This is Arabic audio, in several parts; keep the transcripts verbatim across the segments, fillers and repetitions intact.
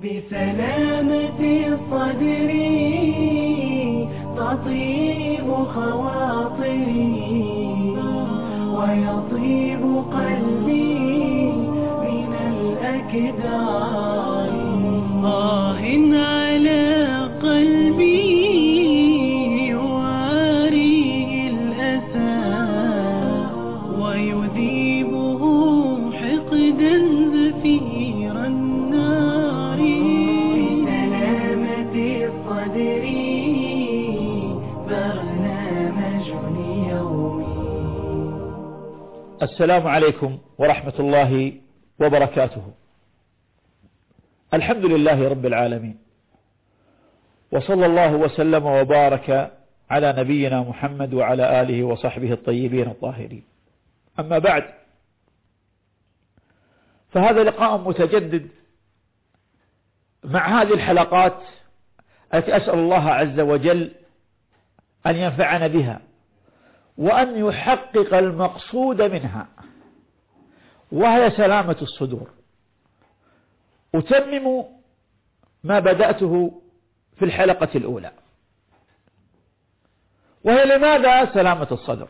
بسلامة الصدر تطيب خواطري ويطيب قلبي من الأكدار. آه على قلبي يواريه الأسى ويذيبه حقدا زفير النار. بسلامة الصدر برنامج يومي. السلام عليكم ورحمة الله وبركاته. الحمد لله رب العالمين، وصلى الله وسلم وبارك على نبينا محمد وعلى آله وصحبه الطيبين الطاهرين. أما بعد، فهذا لقاء متجدد مع هذه الحلقات التي أسأل الله عز وجل أن ينفعنا بها وأن يحقق المقصود منها، وهي سلامة الصدور. أتمم ما بدأته في الحلقة الأولى، وهي لماذا سلامة الصدر؟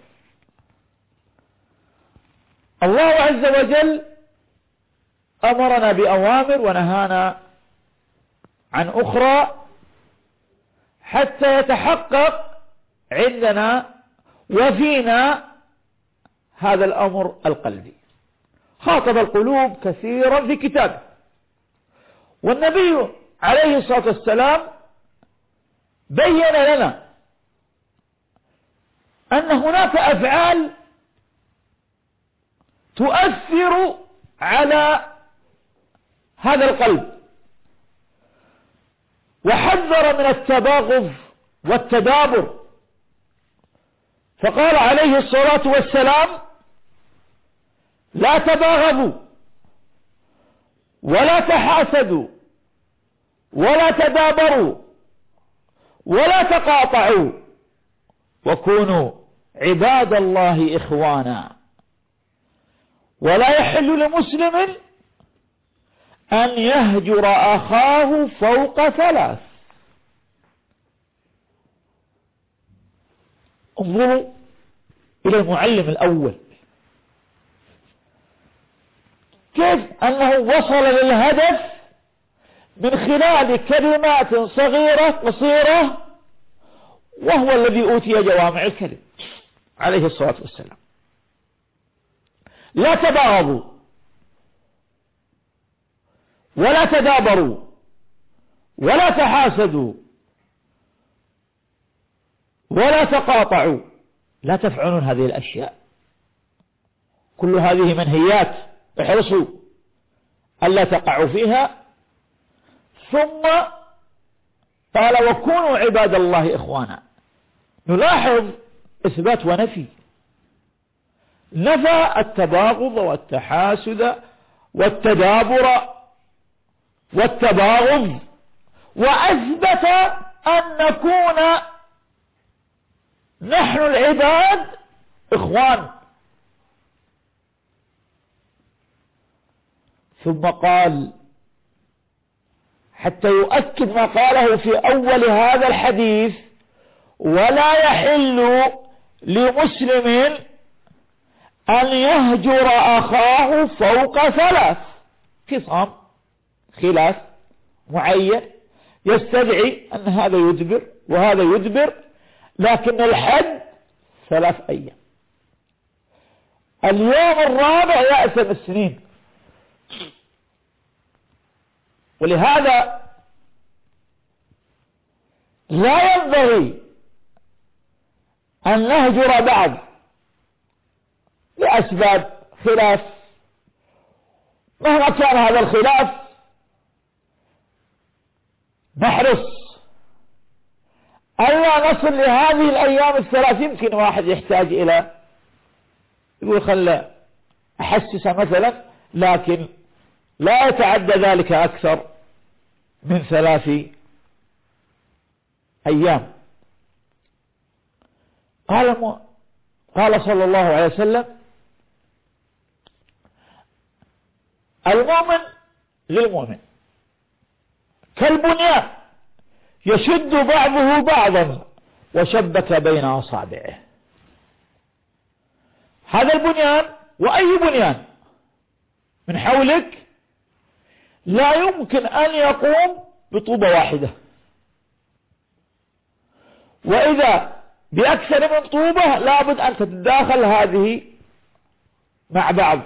الله عز وجل أمرنا بأوامر ونهانا عن أخرى حتى يتحقق عندنا وفينا هذا الأمر القلبي. خاطب القلوب كثيرا في كتابه، والنبي عليه الصلاة والسلام بين لنا أن هناك أفعال تؤثر على هذا القلب، وحذر من التباغض والتدابر، فقال عليه الصلاة والسلام: لا تباغضوا ولا تحاسدوا ولا تدابروا ولا تقاطعوا وكونوا عباد الله إخوانا. ولا يحل لمسلم أن يهجر أخاه فوق ثلاث. انظروا إلى المعلم الأول، كيف أنه وصل للهدف من خلال كلمات صغيرة قصيرة، وهو الذي أوتي جوامع الكلم عليه الصلاة والسلام. لا تباغضوا ولا تدابروا ولا تحاسدوا ولا تقاطعوا. لا تفعلون هذه الأشياء، كل هذه منهيات، احرصوا ألا تقعوا فيها. ثم قال: وكونوا عباد الله إخوانا. نلاحظ إثبات ونفي، نفى التباغض والتحاسد والتدابر والتباغض، وأثبت أن نكون نحن العباد إخوان. ثم قال حتى يؤكد ما قاله في أول هذا الحديث: ولا يحل لمسلم أن يهجر أخاه فوق ثلاث. خصام، خلاف معين يستدعي أن هذا يدبر وهذا يدبر، لكن الحد ثلاث أيام. اليوم الرابع يأثم السنين. ولهذا لا ينبغي أن نهجر بعض لأسباب خلاف، مهما كان هذا الخلاف نحرص ألا نصل لهذه الأيام الثلاث. يمكن واحد يحتاج إلى يقول خلى أحسسه مثلا، لكن لا يتعدى ذلك أكثر من ثلاث أيام. قال قال صلى الله عليه وسلم: المؤمن للمؤمن كالبنيان يشد بعضه بعضا وشبك بين أصابعه. هذا البنيان وأي بنيان من حولك لا يمكن أن يقوم بطوبة واحدة، وإذا بأكثر من طوبة لابد أن تتداخل هذه مع بعض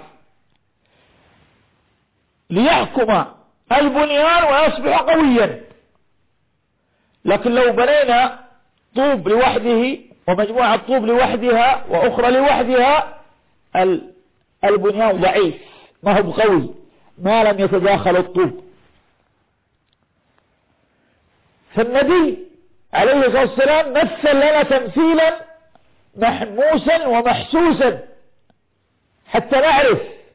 ليحكم البنيان ويصبح قويا. لكن لو بنينا طوب لوحده ومجموعة طوب لوحدها وأخرى لوحدها البنيان ضعيف ما هو قوي ما لم يتداخل الطوب. فالنبي عليه الصلاة والسلام مثل لنا تمثيلا محموسا ومحسوسا حتى نعرف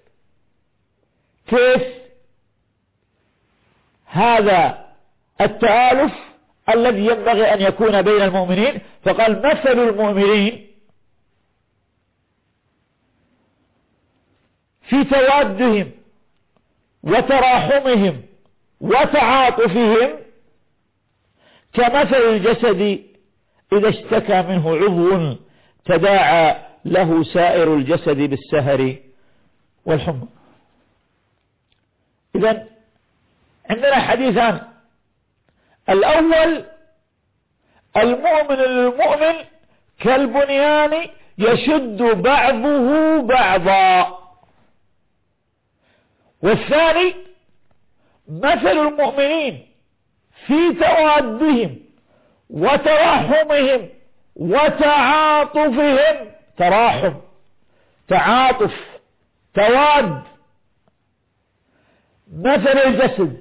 كيف هذا التآلف الذي ينبغي أن يكون بين المؤمنين. فقال مثل المؤمنين في توادهم وتراحمهم وتعاطفهم كمثل الجسد إذا اشتكى منه عضو تداعى له سائر الجسد بالسهر والحمى. إذن عندنا حديثان: الأول المؤمن للمؤمن كالبنيان يشد بعضه بعضا، والثاني مثل المؤمنين في توادهم وتراحمهم وتعاطفهم. تراحم، تعاطف، تواد، مثل الجسد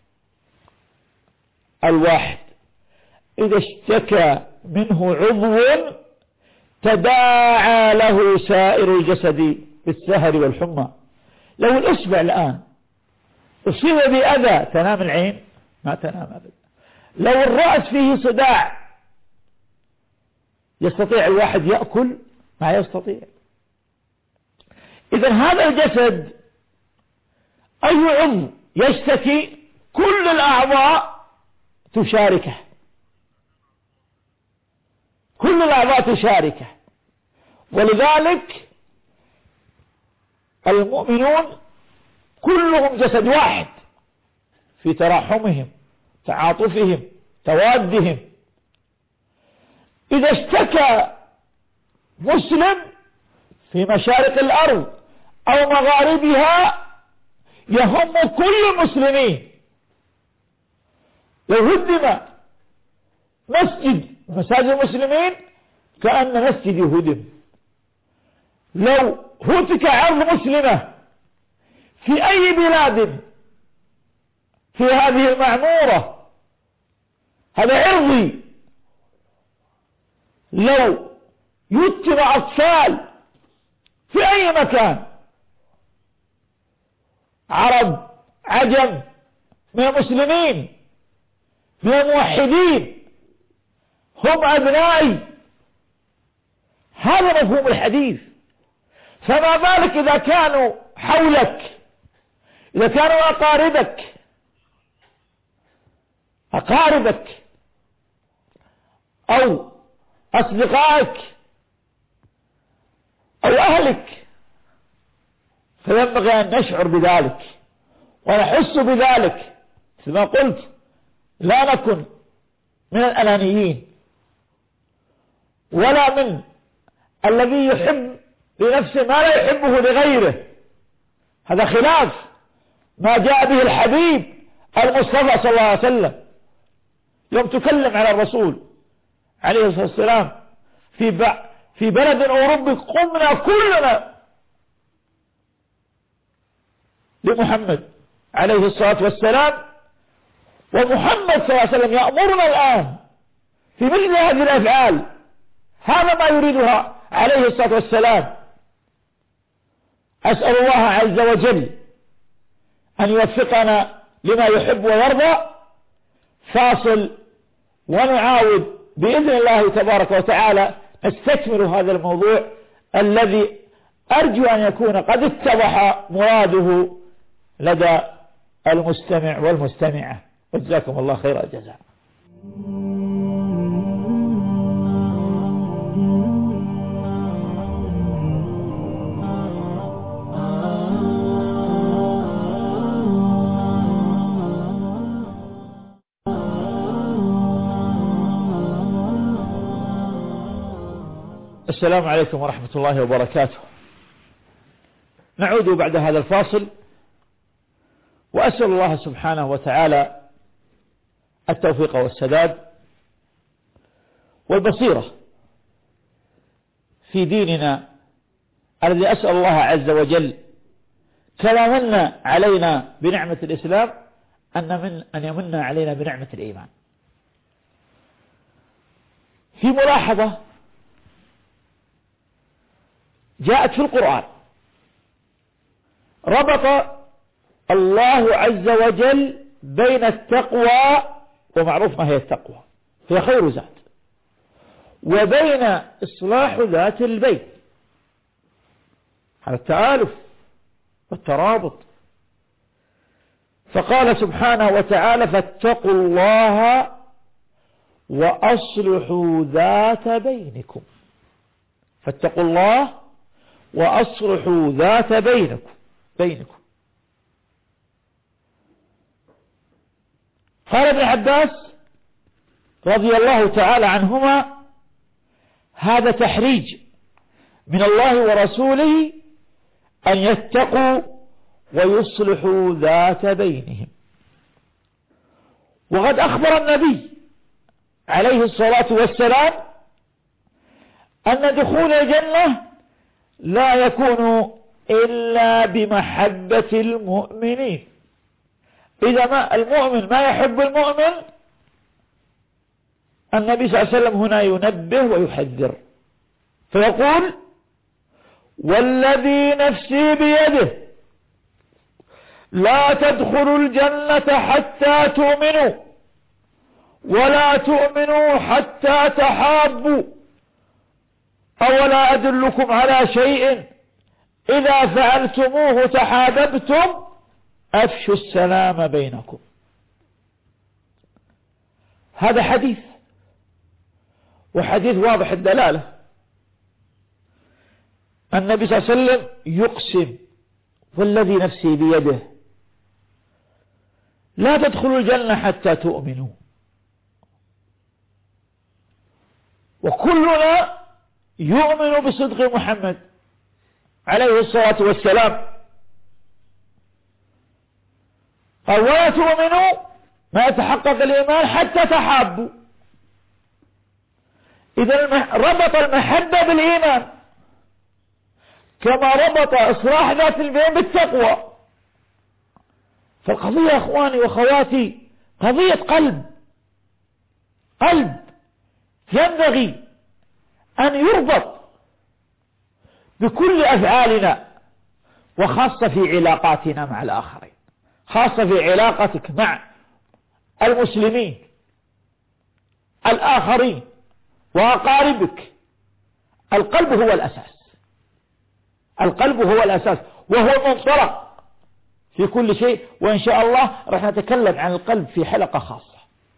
الواحد إذا اشتكى منه عضو تداعى له سائر الجسد بالسهر والحمى. لو الإصبع الآن أصيب بأذى تنام العين؟ ما تنام أبدا. لو الرأس فيه صداع يستطيع الواحد يأكل؟ ما يستطيع. إذن هذا الجسد أي عضو يشتكي كل الأعضاء تشاركه، كل الأعضاء تشاركه. ولذلك المؤمنون كلهم جسد واحد في تراحمهم، تعاطفهم، توادهم. إذا اشتكى مسلم في مشارق الأرض أو مغاربها يهم كل المسلمين. لو هدم مسجد مساجد المسلمين كأن مسجد يهدم. لو هتك عرض مسلمة في أي بلاد في هذه المعمورة هذا عرضي. لو يتم أطفال في أي مكان عرب عجم من المسلمين من الموحدين هم أبنائي، هذا مفهوم الحديث. فما بالك إذا كانوا حولك، إذا كانوا أقاربك أقاربك أو أصدقائك أو أهلك. فينبغي أن نشعر بذلك ونحس بذلك. كما قلت لا نكن من الأنانيين ولا من الذي يحب لنفسه ما لا يحبه لغيره. هذا خلاف ما جاء به الحبيب المصطفى صلى الله عليه وسلم. يوم تكلم على الرسول عليه الصلاة والسلام في في بلد أوروبي قمنا كلنا لمحمد عليه الصلاة والسلام، ومحمد صلى الله عليه وسلم يأمرنا الآن في مثل هذه الأفعال. هذا ما يريدها عليه الصلاة والسلام. أسأل الله عز وجل أن يوفقنا لما يحب ويرضى. فاصل ونعاود بإذن الله تبارك وتعالى نستكمل هذا الموضوع الذي أرجو أن يكون قد اتضح مراده لدى المستمع والمستمعة. وجزاكم الله خير الجزاء. السلام عليكم ورحمة الله وبركاته. نعود بعد هذا الفاصل، وأسأل الله سبحانه وتعالى التوفيق والسداد والبصيرة في ديننا الذي أسأل الله عز وجل كما من علينا بنعمة الإسلام أن من أن يمن علينا بنعمة الإيمان. في ملاحظة جاءت في القرآن، ربط الله عز وجل بين التقوى، ومعروف ما هي التقوى، هي خير ذات، وبين إصلاح ذات البين، على التآلف والترابط. فقال سبحانه وتعالى: فاتقوا الله وأصلحوا ذات بينكم. فاتقوا الله وأصلحوا ذات بينكم بينكم قال ابن عباس رضي الله تعالى عنهما: هذا تحريج من الله ورسوله أن يتقوا ويصلحوا ذات بينهم. وقد أخبر النبي عليه الصلاة والسلام أن دخول الجنة لا يكون إلا بمحبة المؤمنين. إذا ما المؤمن ما يحب المؤمن، النبي صلى الله عليه وسلم هنا ينبه ويحذر، فيقول: والذي نفسي بيده لا تدخلوا الجنة حتى تؤمنوا ولا تؤمنوا حتى تحابوا، أولا أدلكم على شيء إذا فعلتموه تحاببتم أفشوا السلام بينكم. هذا حديث، وحديث واضح الدلالة. النبي صلى الله عليه وسلم يقسم: والذي نفسي بيده لا تدخلوا الجنة حتى تؤمنوا. وكلنا يؤمن بصدق محمد عليه الصلاة والسلام. قال: ولا تؤمنوا ما يتحقق الإيمان حتى تحابوا. إذا ربط المحبة بالإيمان، كما ربط إصلاح ذات البين بالتقوى. فالقضية أخواني وأخواتي قضية قلب قلب ينبغي أن يربط بكل أفعالنا، وخاصة في علاقاتنا مع الآخرين، خاصة في علاقتك مع المسلمين الآخرين وأقاربك. القلب هو الأساس، القلب هو الأساس، وهو المنطلق في كل شيء. وإن شاء الله رح نتكلم عن القلب في حلقة خاصة.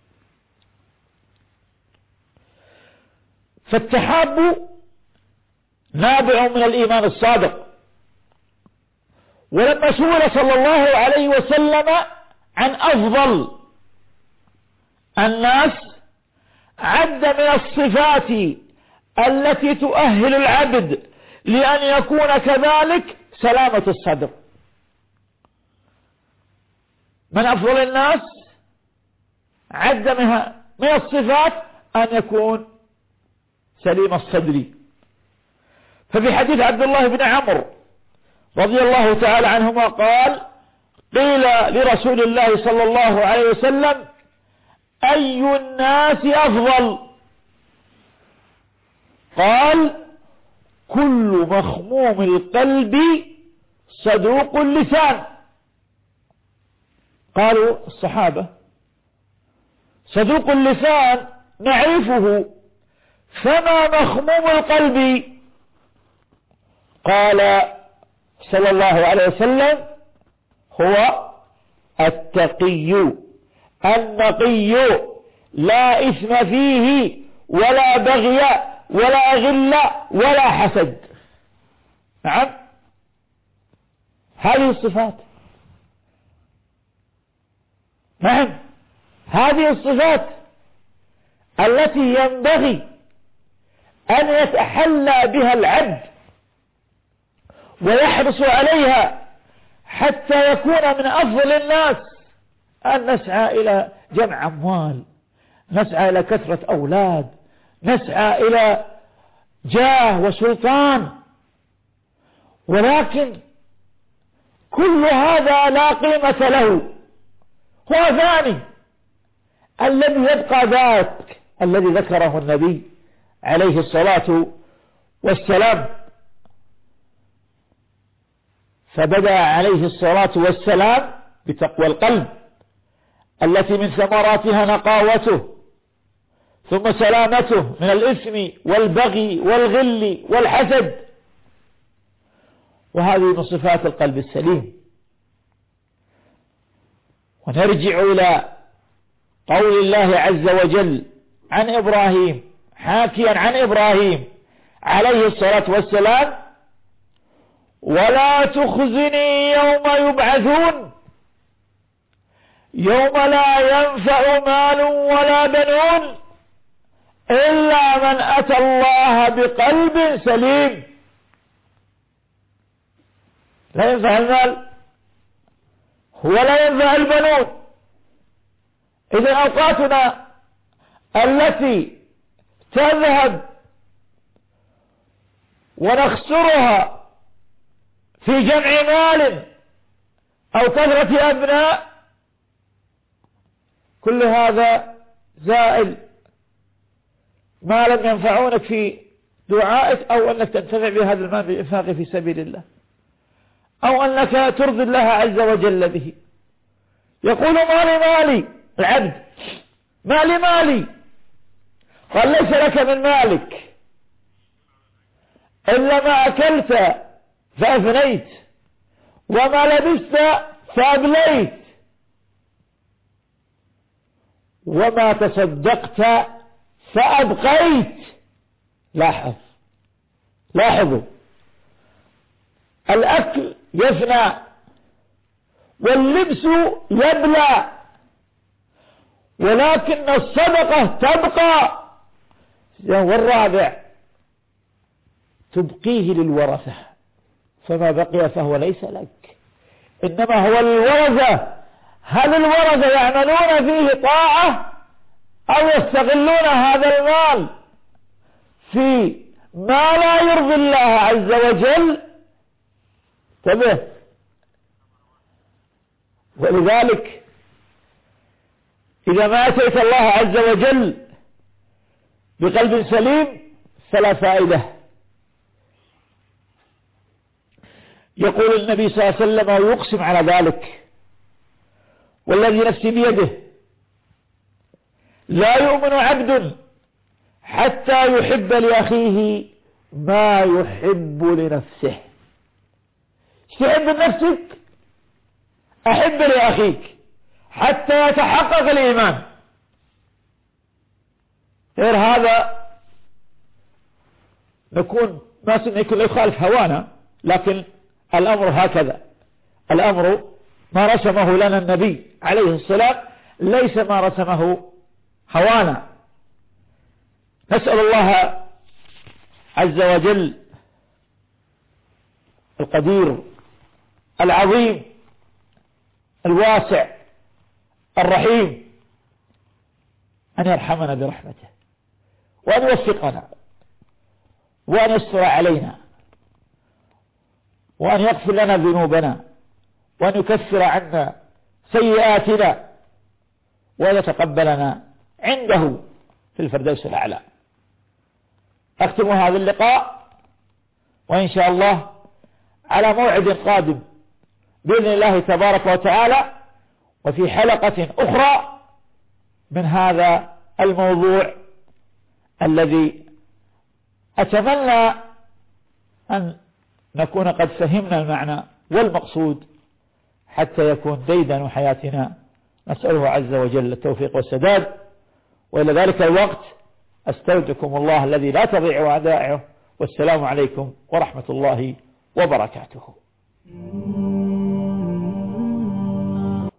فالتحاب نابع من الإيمان الصادق. ولما سئل صلى الله عليه وسلم عن أفضل الناس عد من الصفات التي تؤهل العبد لأن يكون كذلك سلامة الصدر. من أفضل الناس عد من الصفات أن يكون سليم الصدر. ففي حديث عبد الله بن عمرو رضي الله تعالى عنهما قال: قيل لرسول الله صلى الله عليه وسلم: أي الناس أفضل؟ قال: كل مخموم القلب صدوق اللسان. قالوا الصحابة: صدوق اللسان نعرفه، فما مخموم القلب؟ قال صلى الله عليه وسلم: هو التقي النقي لا إثم فيه ولا بغي ولا غل ولا حسد. نعم، هذه الصفات. نعم، هذه الصفات التي ينبغي أن يتحلى بها العبد ويحرص عليها حتى يكون من أفضل الناس. أن نسعى إلى جمع أموال، نسعى إلى كثرة أولاد، نسعى إلى جاه وسلطان، ولكن كل هذا لا قيمة له، هو ثاني. الذي يبقى ذاك الذي ذكره النبي عليه الصلاة والسلام، فبدأ عليه الصلاة والسلام بتقوى القلب التي من ثمراتها نقاوته، ثم سلامته من الإثم والبغي والغل والحسد، وهذه من صفات القلب السليم. ونرجع إلى قول الله عز وجل عن إبراهيم، حاكيا عن إبراهيم عليه الصلاة والسلام: ولا تخزني يوم يبعثون يوم لا ينفع مال ولا بنون إلا من أتى الله بقلب سليم. لا ينفع المال ولا ينفع البنون. إذا أوقاتنا التي تذهب ونخسرها في جمع مال أو كثرة أبناء، كل هذا زائل، ما لم ينفعونك في دعائك أو أنك تنتفع بهذا المال بالإنفاق في سبيل الله، أو أنك ترضي الله عز وجل به. يقول: مالي مالي العبد، مالي مالي. قال: ليس لك من مالك إلا ما أكلت فأفنيت وما لبست فأبليت وما تصدقت فأبقيت. لاحظ لاحظوا، الأكل يفنى واللبس يبلى، ولكن الصدقة تبقى. والرابع: تبقيه للورثة، فما بقي فهو ليس لك، إنما هو الورثة. هل الورثة يعملون فيه طاعة أو يستغلون هذا المال في ما لا يرضي الله عز وجل؟ انتبه. ولذلك إذا ما أتيت الله عز وجل بقلب سليم فلا فائدة. يقول النبي صلى الله عليه وسلم ويقسم على ذلك: والذي نفسي بيده لا يؤمن عبد حتى يحب لأخيه ما يحب لنفسه. تحب لنفسك، أحب لأخيك حتى يتحقق الإيمان. غير هذا نكون ما يكون يخالف هوانا، لكن الأمر هكذا. الأمر ما رسمه لنا النبي عليه السلام ليس ما رسمه هوانا. نسأل الله عز وجل القدير العظيم الواسع الرحيم أن يرحمنا برحمته، وأن يوفقنا، وأن يستر علينا، وأن يغفر لنا ذنوبنا، وأن يكفر عنا سيئاتنا، وأن يتقبلنا عنده في الفردوس الأعلى. أختم هذا اللقاء وإن شاء الله على موعد قادم بإذن الله تبارك وتعالى، وفي حلقة أخرى من هذا الموضوع الذي أتمنى أن نكون قد فهمنا المعنى والمقصود حتى يكون ديدن حياتنا نسأله عز وجل التوفيق والسداد. وإلى ذلك الوقت أستودعكم الله الذي لا تضيع ودائعه، والسلام عليكم ورحمة الله وبركاته.